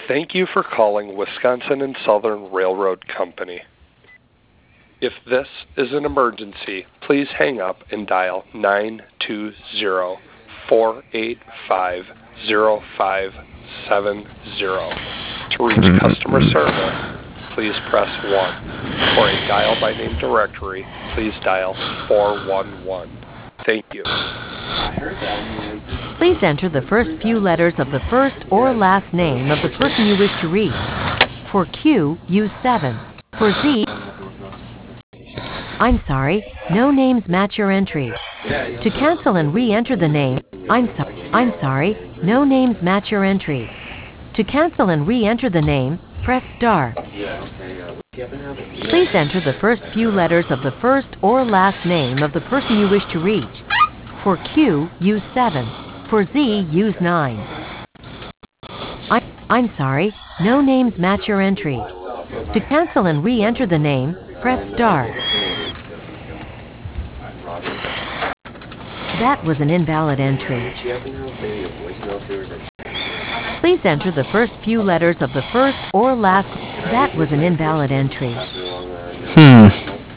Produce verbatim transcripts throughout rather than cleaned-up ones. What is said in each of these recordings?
Thank you for calling Wisconsin and Southern Railroad Company. If this is an emergency, please hang up and dial nine two zero, four eight five, zero five seven zero. To reach customer service, please press one. For a dial by name directory, please dial four one one. Thank you. Please enter the first few letters of the first or last name of the person you wish to reach. For Q, use seven. For Z, I'm sorry, no names match your entry. To cancel and re-enter the name, I'm sorry, I'm sorry, no names match your entry. To cancel and re-enter the name, press star. Please enter the first few letters of the first or last name of the person you wish to reach. For Q, use seven. For Z, use nine. I, I'm sorry, no names match your entry. To cancel and re-enter the name, press star. That was an invalid entry. Please enter the first few letters of the first or last. That was an invalid entry. Hmm.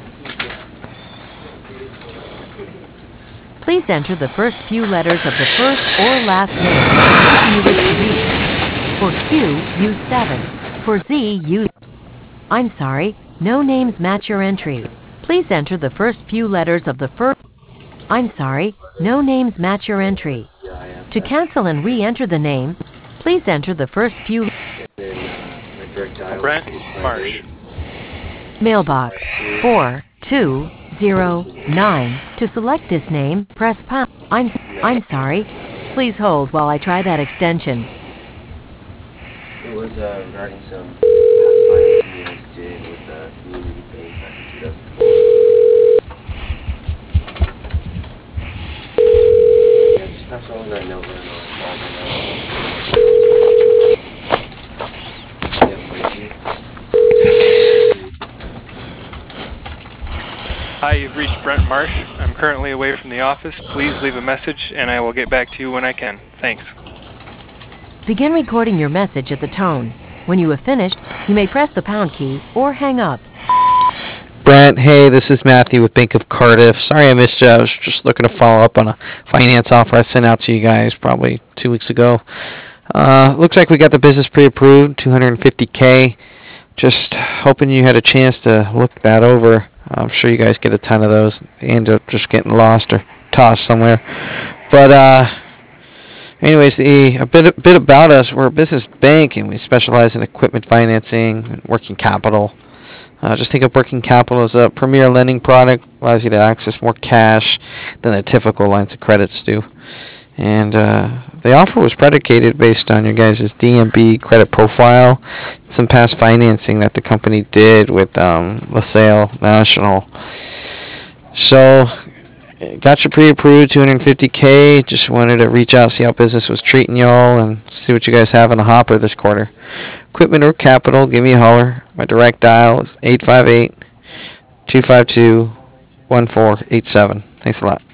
Please enter the first few letters of the first or last name of the person you wish to reach. For Q, use seven. For Z, use... I'm sorry, no names match your entry. Please enter the first few letters of the first... I'm sorry, no names match your entry. To cancel and re-enter the name, please enter the first few... Brent Marsh. Mailbox four two zero nine. To select this name, press pound. I'm I'm sorry. Please hold while I try that extension. It was uh, regarding some past financing you guys did with the community bank back in two thousand four. Yeah, just pass along that note and I'll call them out. Yeah, thank you. Hi, you've reached Brent Marsh. I'm currently away from the office. Please leave a message and I will get back to you when I can. Thanks. Begin recording your message at the tone. When you have finished, you may press the pound key or hang up. Brent, hey, this is Matthew with Bank of Cardiff. Sorry I missed you. I was just looking to follow up on a finance offer I sent out to you guys probably two weeks ago. Uh, looks like we got the business pre-approved, two hundred fifty K. Just hoping you had a chance to look that over. I'm sure you guys get a ton of those. They end up just getting lost or tossed somewhere. But uh, anyways, the, a bit, a bit about us. We're a business bank, and we specialize in equipment financing and working capital. Uh, just think of working capital as a premier lending product. Allows you to access more cash than the typical lines of credits do. And uh, the offer was predicated based on your guys' D M B credit profile, some past financing that the company did with um, LaSalle National. So, got you pre-approved, two hundred fifty K. Just wanted to reach out, see how business was treating y'all, and see what you guys have in the hopper this quarter. Equipment or capital, give me a holler. My direct dial is eight five eight, two five two, one four eight seven. Thanks a lot.